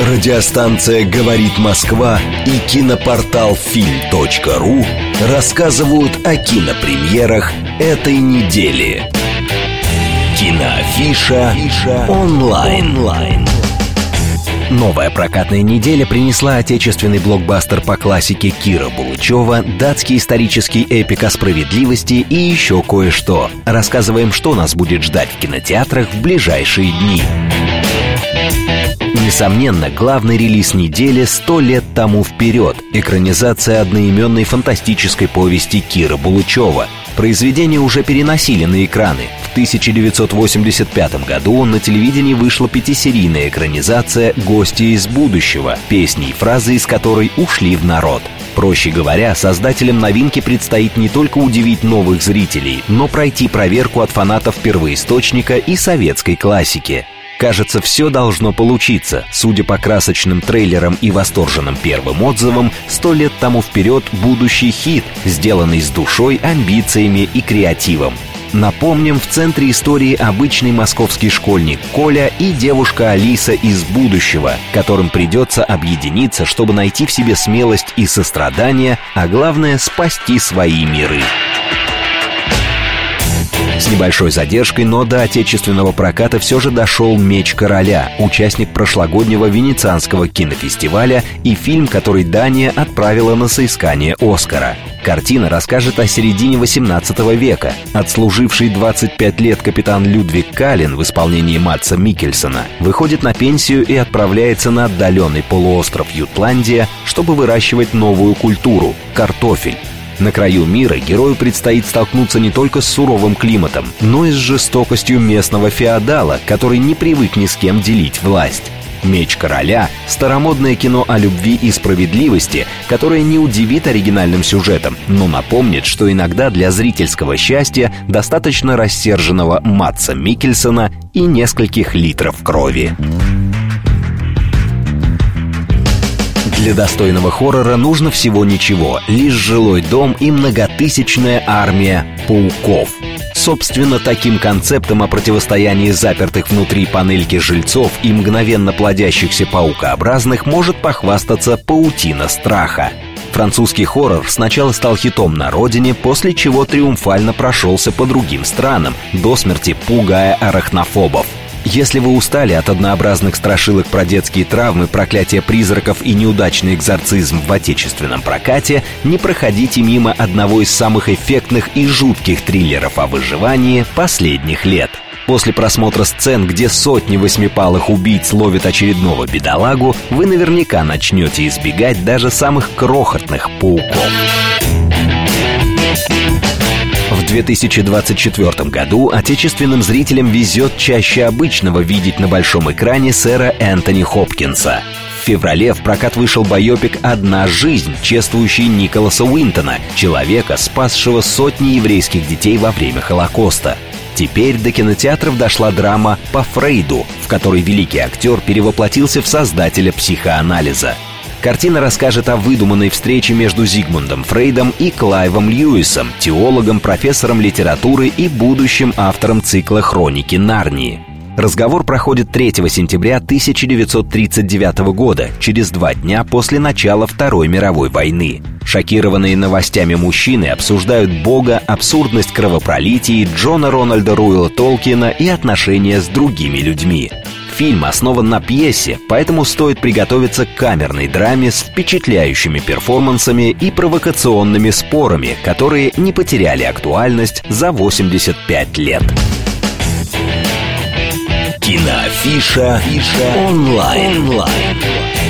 Радиостанция «Говорит Москва» и кинопортал film.ru рассказывают о кинопремьерах этой недели. Киноафиша онлайн. Новая прокатная неделя принесла отечественный блокбастер по классике Кира Булычева, датский исторический эпик о справедливости и еще кое-что. Рассказываем, что нас будет ждать в кинотеатрах в ближайшие дни. Несомненно, главный релиз недели «100 лет тому вперед» — экранизация одноименной фантастической повести Кира Булычева. Произведение уже переносили на экраны. В 1985 году на телевидении вышла 5-серийная экранизация «Гости из будущего», песни и фразы из которой ушли в народ. Проще говоря, создателям новинки предстоит не только удивить новых зрителей, но пройти проверку от фанатов первоисточника и советской классики. Кажется, все должно получиться. Судя по красочным трейлерам и восторженным первым отзывам, «100 лет тому вперед» — будущий хит, сделанный с душой, амбициями и креативом. Напомним, в центре истории обычный московский школьник Коля и девушка Алиса из будущего, которым придется объединиться, чтобы найти в себе смелость и сострадание, а главное — спасти свои миры. С небольшой задержкой, но до отечественного проката все же дошел «Меч короля», участник прошлогоднего Венецианского кинофестиваля и фильм, который Дания отправила на соискание «Оскара». Картина расскажет о середине XVIII века. Отслуживший 25 лет капитан Людвиг Каллен в исполнении Мадса Миккельсена выходит на пенсию и отправляется на отдаленный полуостров Ютландия, чтобы выращивать новую культуру – картофель. На краю мира герою предстоит столкнуться не только с суровым климатом, но и с жестокостью местного феодала, который не привык ни с кем делить власть. «Меч короля» — старомодное кино о любви и справедливости, которое не удивит оригинальным сюжетом, но напомнит, что иногда для зрительского счастья достаточно рассерженного Мадса Миккельсена и нескольких литров крови. Для достойного хоррора нужно всего ничего, лишь жилой дом и многотысячная армия пауков. Собственно, таким концептом о противостоянии запертых внутри панельки жильцов и мгновенно плодящихся паукообразных может похвастаться «Паутина страха». Французский хоррор сначала стал хитом на родине, после чего триумфально прошелся по другим странам, до смерти пугая арахнофобов. Если вы устали от однообразных страшилок про детские травмы, проклятия призраков и неудачный экзорцизм в отечественном прокате, не проходите мимо одного из самых эффектных и жутких триллеров о выживании последних лет. После просмотра сцен, где сотни восьмипалых убийц ловят очередного бедолагу, вы наверняка начнете избегать даже самых крохотных пауков. В 2024 году отечественным зрителям везет чаще обычного видеть на большом экране сэра Энтони Хопкинса. В феврале в прокат вышел байопик «Одна жизнь», чествующий Николаса Уинтона, человека, спасшего сотни еврейских детей во время Холокоста. Теперь до кинотеатров дошла драма «По Фрейду», в которой великий актер перевоплотился в создателя психоанализа. Картина расскажет о выдуманной встрече между Зигмундом Фрейдом и Клайвом Льюисом, теологом, профессором литературы и будущим автором цикла «Хроники Нарнии». Разговор проходит 3 сентября 1939 года, через 2 дня после начала Второй мировой войны. Шокированные новостями мужчины обсуждают Бога, абсурдность кровопролитий, Джона Рональда Руэлла Толкиена и отношения с другими людьми. Фильм основан на пьесе, поэтому стоит приготовиться к камерной драме с впечатляющими перформансами и провокационными спорами, которые не потеряли актуальность за 85 лет. Киноафиша онлайн.